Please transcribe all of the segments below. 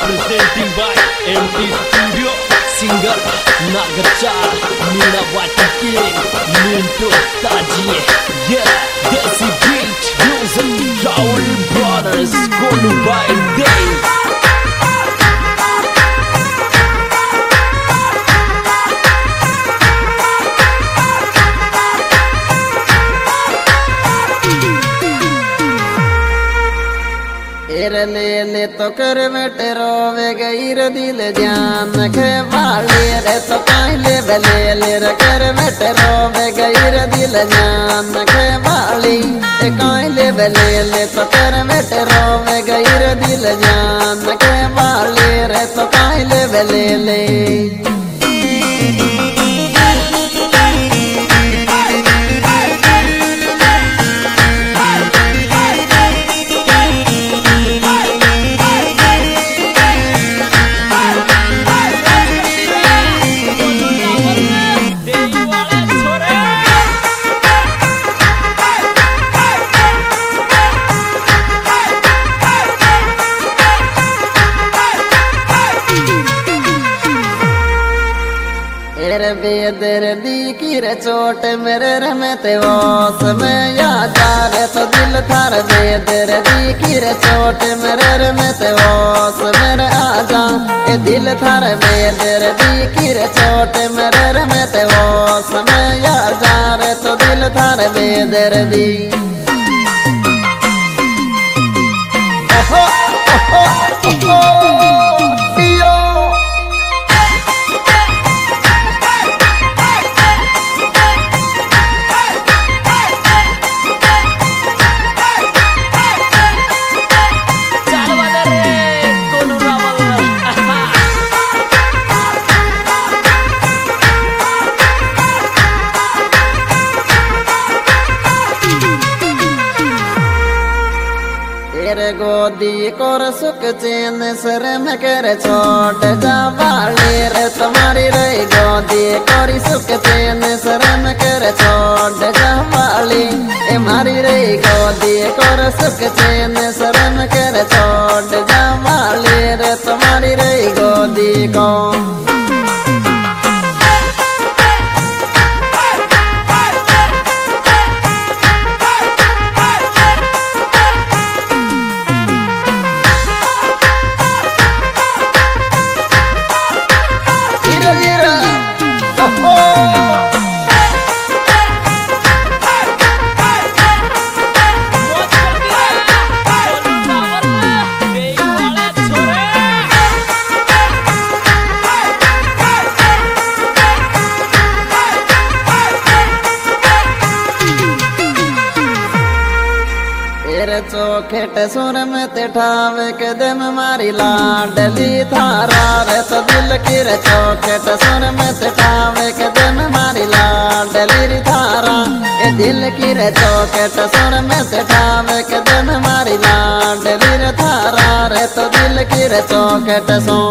Presenting by MT Studio. Singer Nagarchar, Meena King, Minto Taji. Yeah, Desi Beat, Music, Raul Brothers, Golu by Dave. ले ले तो कर बेटे रोवे गई रे दिल जान के वाले रे तो काले ले ले रे कर बेटे रोवे गई रे दिल जान के वाली काले ले ले तो कर बेटे रोवे गई रे दिल जान के वाले रे तो काले ले ले बेदर दी की रे चोट मेरे रमते वास में याद आ रे तो दिल थार बेदर दी की रे चोट मेरे रमते वास मेरे आजा ए दिल थार बेदर दी की रे चोट मेरे रमते वास में याद आ रे तो दिल थार बेदर दी ओहो ओहो ओहो गोदी कोर सुख चैन सर में कर छोट जा वाले रे तुम्हारी रे गोदी कोरी सुख चैन सर में कर छोट जा वाली ए मारी रे गोदी कोर सुख चैन सर में कर छोट जा वाले रे तुम्हारी रे गोदी को चौखेट सुर में तिठावे के दम मारी लाडली थारा रे तो दिल की रे चौखेट सुर में तिठावे के दम मारी लाडली थारा ए दिल की रे चौखेट सुर में तिठावे के दम मारी लाडली रे थारा रे तो दिल की रे चौखेट सो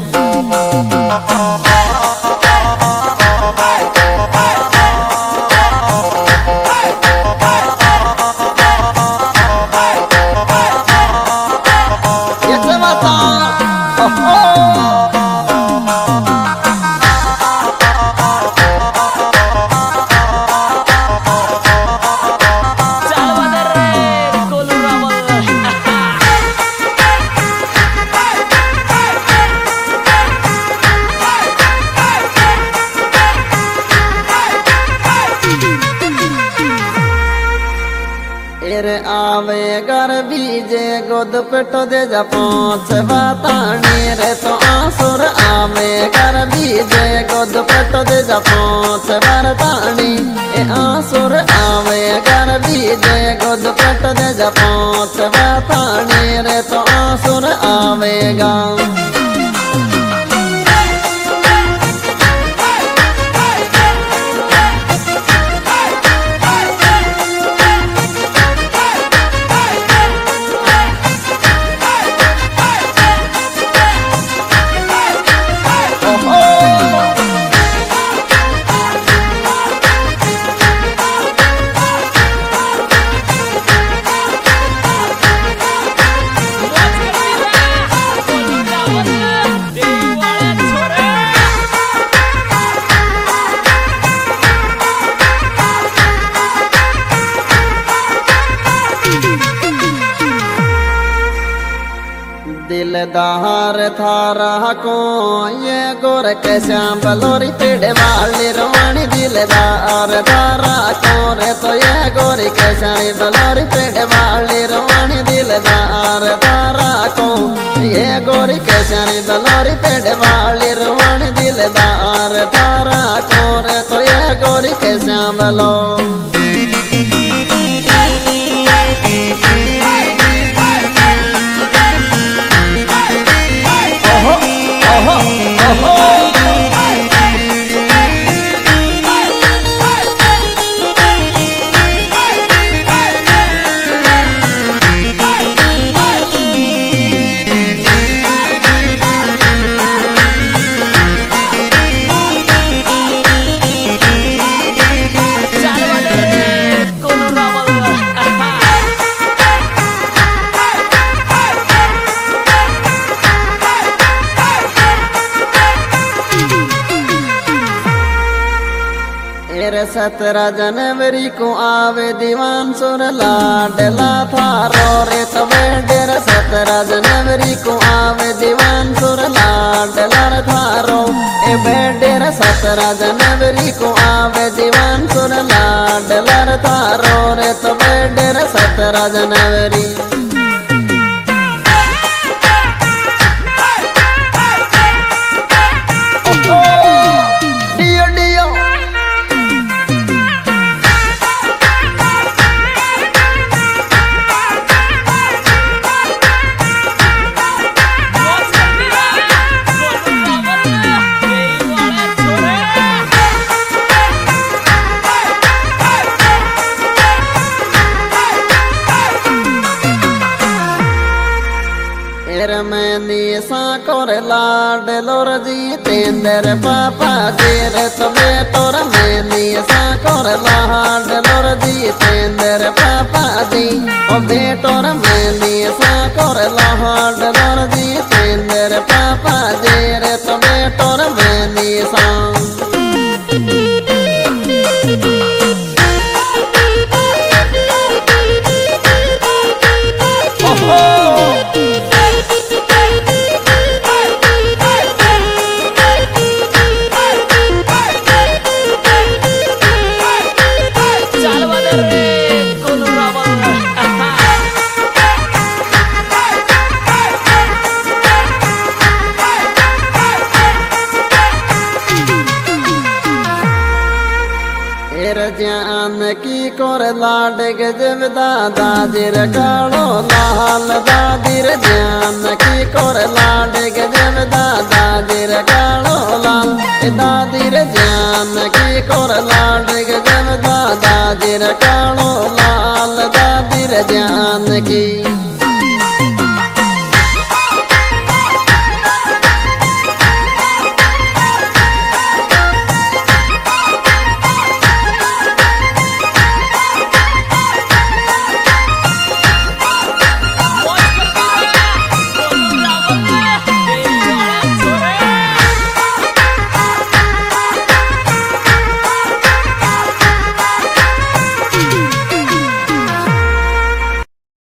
आवे घर बीजे गोद पेटो दे जा पाँच बताने रे तो आसुर आवे घर बीजे गोद पेटो दे जा पाँच बतानी ए आसुर आवे घर बीजे गोद पेटो दे जा पाँच बताने रे तो आसुर आवेगा दार थारा को ये गोर के श्याम बलोरी पेड़ वाली रवानी दिलदार धारा को रे तो ये गोरी के श्याम बलोरी पेड़ वाली रवानी दिलदार धारा को ये गोरी के श्याम बलोरी पेड़ वाली रवानी दिलदार धारा को रे तो ये गोरी के श्याम बलो तेरे 17 जनवरी को आवे दीवान सुर लाडला थारो रे तबे डेरे 17 जनवरी को आवे दीवान सुर लाडला थारो ए बेडेर 17 जनवरी को आवे दीवान सुर लाडला थारो रे तबे डेरे 17 जनवरी मेहंदी साकोर लाड लोर जी तेंदर पापा जेर तबे तोर मेहंदी साकोर लाड लोर जी तेंदर पापा जी ओ बेटोर मेहंदी साकोर लाड लोर जी तेंदर पापा जेर तबे तोर मेहंदी सा जान की कोर लाड गजब दादा दिर कालो लाल दादिर जान